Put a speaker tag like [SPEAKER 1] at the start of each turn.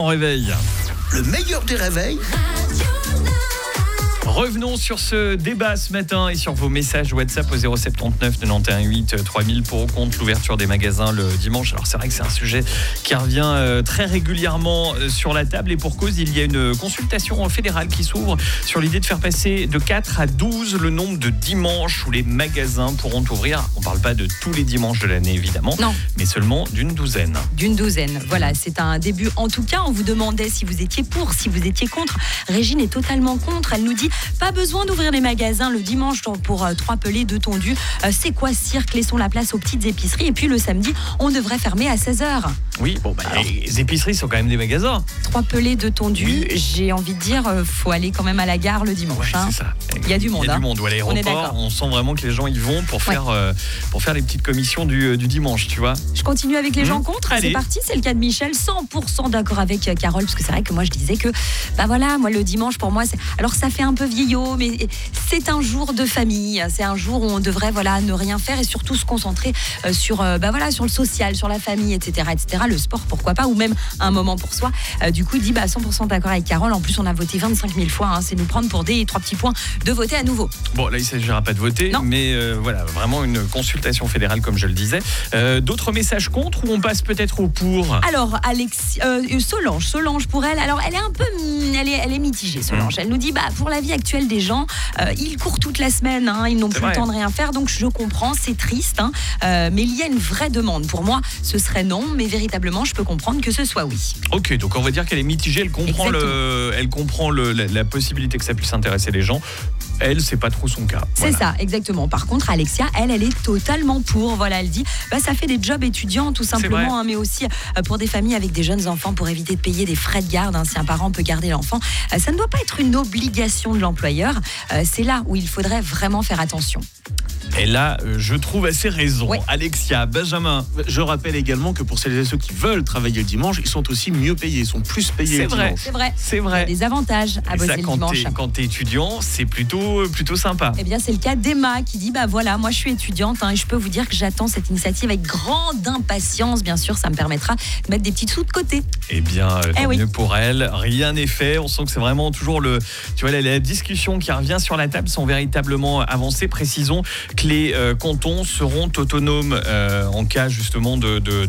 [SPEAKER 1] On réveille.
[SPEAKER 2] Le meilleur des réveils.
[SPEAKER 1] Revenons sur ce débat ce matin et sur vos messages WhatsApp au 079 91 8 3000 pour ou contre l'ouverture des magasins le dimanche. Alors c'est vrai que c'est un sujet qui revient très régulièrement sur la table et pour cause, il y a une consultation fédérale qui s'ouvre sur l'idée de faire passer de 4 à 12 le nombre de dimanches où les magasins pourront ouvrir. On ne parle pas de tous les dimanches de l'année évidemment,
[SPEAKER 3] non,
[SPEAKER 1] mais seulement d'une douzaine.
[SPEAKER 3] Voilà, c'est un début. En tout cas, on vous demandait si vous étiez pour, si vous étiez contre. Régine est totalement contre. Elle nous dit pas besoin d'ouvrir les magasins le dimanche pour 3 pelés, 2 tondus. C'est quoi ce cirque? Laissons la place aux petites épiceries. Et puis le samedi, on devrait fermer à 16h.
[SPEAKER 1] Oui, bon, alors, les épiceries sont quand même des magasins.
[SPEAKER 3] 3 pelés, 2 tondus. Oui. J'ai envie de dire, faut aller quand même à la gare le dimanche.
[SPEAKER 1] Ouais, c'est ça.
[SPEAKER 3] Il y a du monde.
[SPEAKER 1] Il y a du monde. Ou à l'aéroport, on sent vraiment que les gens y vont pour faire les petites commissions du dimanche, tu vois.
[SPEAKER 3] Je continue avec les gens contre.
[SPEAKER 1] Allez.
[SPEAKER 3] C'est parti, c'est le cas de Michel. 100% d'accord avec Carole, parce que c'est vrai que moi je disais que, moi le dimanche pour moi, alors ça fait un peu vieillot, mais c'est un jour de famille. C'est un jour où on devrait ne rien faire et surtout se concentrer sur le social, sur la famille, etc., etc. Le sport, pourquoi pas, ou même un moment pour soi. Du coup, il dit 100% d'accord avec Carole. En plus, on a voté 25 000 fois. C'est nous prendre pour des 3 petits points de voter à nouveau.
[SPEAKER 1] Bon, là, il ne s'agira pas de voter,
[SPEAKER 3] non.
[SPEAKER 1] Mais vraiment une consultation fédérale, comme je le disais. D'autres messages contre ou on passe peut-être au pour?
[SPEAKER 3] Alors, Solange pour elle. Alors, elle est un peu, elle est mitigée, Solange. Elle nous dit, pour la vie actuelle des gens, ils courent toute la semaine, ils n'ont plus le temps de rien faire, donc je comprends, c'est triste, mais il y a une vraie demande. Pour moi, ce serait non, mais véritablement, je peux comprendre que ce soit oui.
[SPEAKER 1] Ok, donc on va dire qu'elle est mitigée, elle comprend la possibilité que ça puisse intéresser les gens. Elle, c'est pas trop son cas.
[SPEAKER 3] C'est ça, exactement. Par contre, Alexia, elle est totalement pour. Voilà, elle dit, ça fait des jobs étudiants tout simplement, mais aussi pour des familles avec des jeunes enfants, pour éviter de payer des frais de garde. Si un parent peut garder l'enfant, ça ne doit pas être une obligation de l'employeur. C'est là où il faudrait vraiment faire attention.
[SPEAKER 1] Et là, je trouve assez raison. Ouais. Alexia, Benjamin.
[SPEAKER 2] Je rappelle également que pour celles et ceux qui veulent travailler le dimanche, ils sont aussi mieux payés, ils sont plus payés le dimanche.
[SPEAKER 3] C'est vrai. Il y a des avantages à bosser le dimanche.
[SPEAKER 1] Quand t'es étudiant, c'est plutôt sympa.
[SPEAKER 3] Eh bien, c'est le cas d'Emma qui dit, moi je suis étudiante et je peux vous dire que j'attends cette initiative avec grande impatience. Bien sûr, ça me permettra de mettre des petits sous de côté.
[SPEAKER 1] Eh bien, tant mieux pour elle. Rien n'est fait. On sent que c'est vraiment toujours la discussion qui revient sur la table sont véritablement avancées. Précisons que les cantons seront autonomes en cas justement de